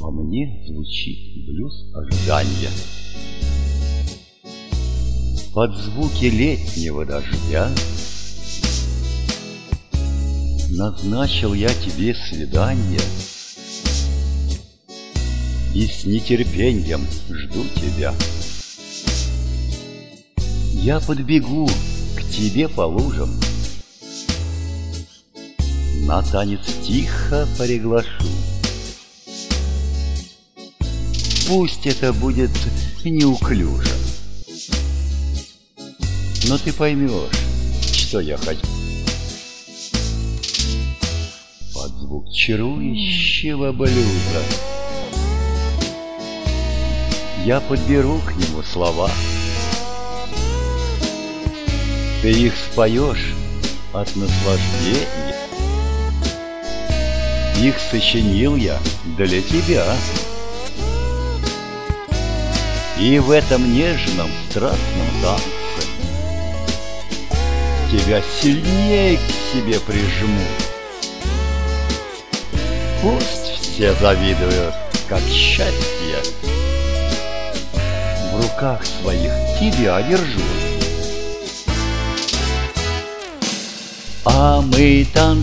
Во мне звучит блюз ожидания. Под звуки летнего дождя назначил я тебе свидание и с нетерпением жду тебя. Я подбегу к тебе по лужам, на танец тихо приглашу. Пусть это будет неуклюже, но ты поймешь, что я хочу. Под звук чарующего блюза я подберу к нему слова. Ты их споешь от наслаждения. Их сочинил я для тебя. И в этом нежном, страстном танце тебя сильнее к себе прижму. Пусть все завидуют, как счастье в руках своих тебя держу. А мы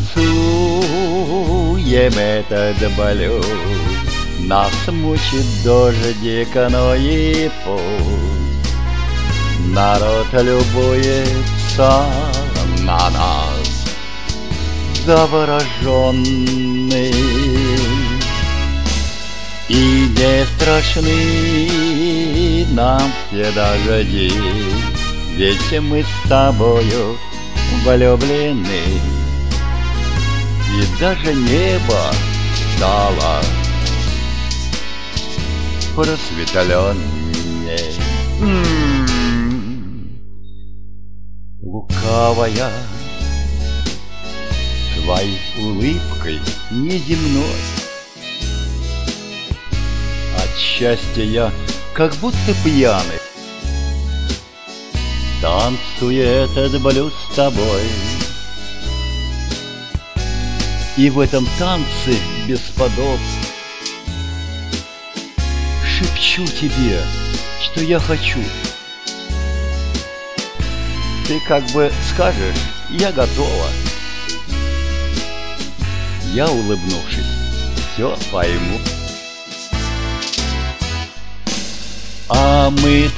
танцуем этот блюз, нас мучит дождик, но и пусть. Народ любуется на нас, завороженный, и не страшны нам все дожди, ведь мы с тобою влюблены. И даже небо стало просветленней. Лукавая твоей улыбкой неземной, от счастья я как будто пьяный танцую этот блюз с тобой. И в этом танце бесподобно шепчу тебе, что я хочу. Ты как бы скажешь: я готова. Я, улыбнувшись, все пойму. А мы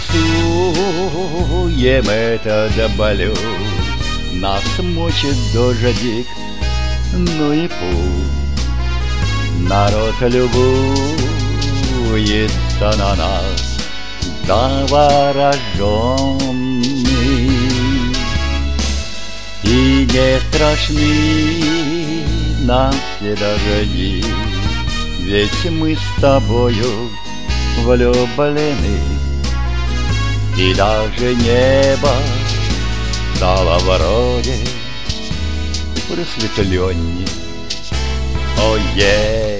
танцуем этот блюз, нас мучит дождик, ну и пусть. Народ любуется на нас, завороженный, и не страшны нам все дожди, ведь мы с тобою влюблены. И даже небо стало вроде просветленней. О,